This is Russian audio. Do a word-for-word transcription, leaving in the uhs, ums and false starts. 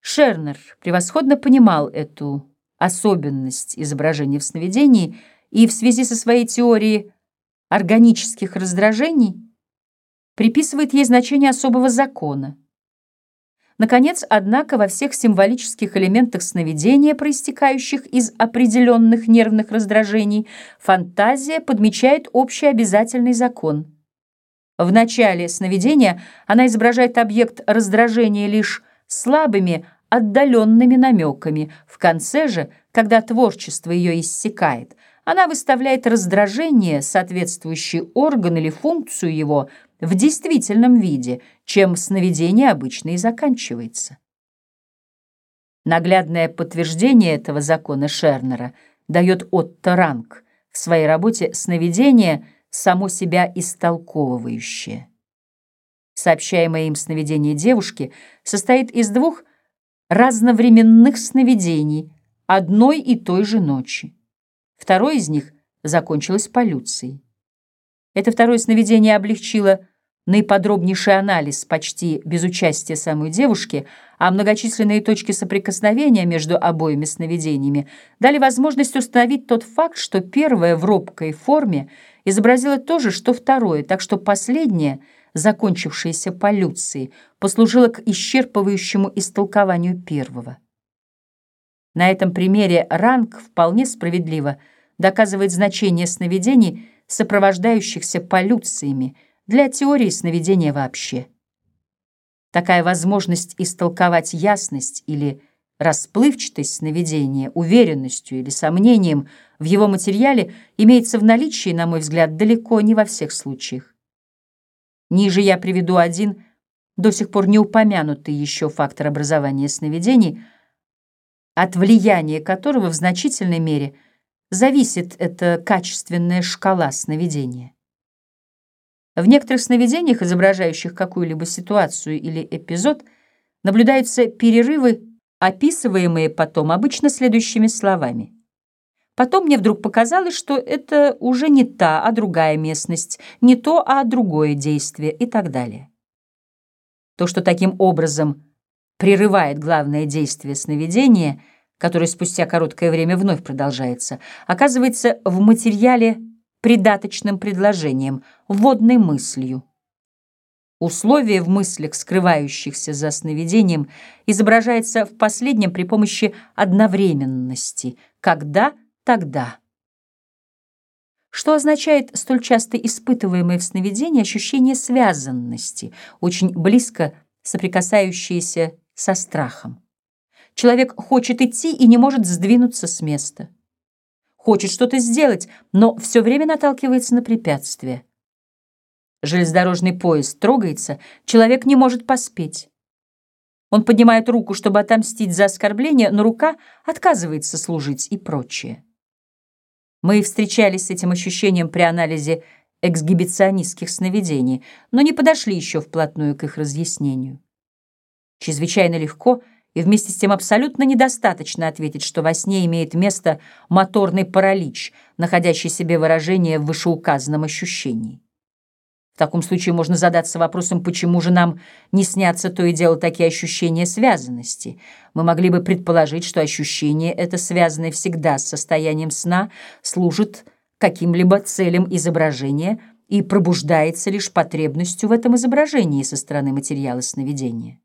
Шернер превосходно понимал эту особенность изображения в сновидении и в связи со своей теорией органических раздражений приписывает ей значение особого закона. Наконец, однако, во всех символических элементах сновидения, проистекающих из определенных нервных раздражений, фантазия подмечает общий обязательный закон. В начале сновидения она изображает объект раздражения лишь слабыми, отдаленными намеками. В конце же, когда творчество ее иссякает, она выставляет раздражение, соответствующий орган или функцию его, в действительном виде, чем сновидение обычно и заканчивается. Наглядное подтверждение этого закона Шернера дает Отто Ранг в своей работе «Сновидение, само себя истолковывающее». Сообщаемое им сновидение девушки состоит из двух разновременных сновидений одной и той же ночи. Второе из них закончилось полюцией. Это второе сновидение облегчило наиподробнейший анализ почти без участия самой девушки, а многочисленные точки соприкосновения между обоими сновидениями дали возможность установить тот факт, что первое в робкой форме изобразило то же, что второе, так что последнее, закончившееся полюцией, послужило к исчерпывающему истолкованию первого. На этом примере Ранг вполне справедливо доказывает значение сновидений, сопровождающихся полюциями, для теории сновидения вообще. Такая возможность истолковать ясность или расплывчатость сновидения уверенностью или сомнением в его материале имеется в наличии, на мой взгляд, далеко не во всех случаях. Ниже я приведу один, до сих пор не упомянутый еще фактор образования сновидений, от влияния которого в значительной мере зависит эта качественная шкала сновидения. В некоторых сновидениях, изображающих какую-либо ситуацию или эпизод, наблюдаются перерывы, описываемые потом обычно следующими словами. Потом мне вдруг показалось, что это уже не та, а другая местность, не то, а другое действие и так далее. То, что таким образом прерывает главное действие сновидения, которое спустя короткое время вновь продолжается, оказывается в материале придаточным предложением, вводной мыслью. Условие в мыслях, скрывающихся за сновидением, изображается в последнем при помощи одновременности «когда», «тогда». Что означает столь часто испытываемое в сновидении ощущение связанности, очень близко соприкасающееся со страхом. Человек хочет идти и не может сдвинуться с места. Хочет что-то сделать, но все время наталкивается на препятствия. Железнодорожный поезд трогается, человек не может поспеть. Он поднимает руку, чтобы отомстить за оскорбление, но рука отказывается служить и прочее. Мы встречались с этим ощущением при анализе эксгибиционистских сновидений, но не подошли еще вплотную к их разъяснению. Чрезвычайно легко и вместе с тем абсолютно недостаточно ответить, что во сне имеет место моторный паралич, находящий себе выражение в вышеуказанном ощущении. В таком случае можно задаться вопросом, почему же нам не снятся то и дело такие ощущения связанности. Мы могли бы предположить, что ощущение это, связанное всегда с состоянием сна, служит каким-либо целям изображения и пробуждается лишь потребностью в этом изображении со стороны материала сновидения.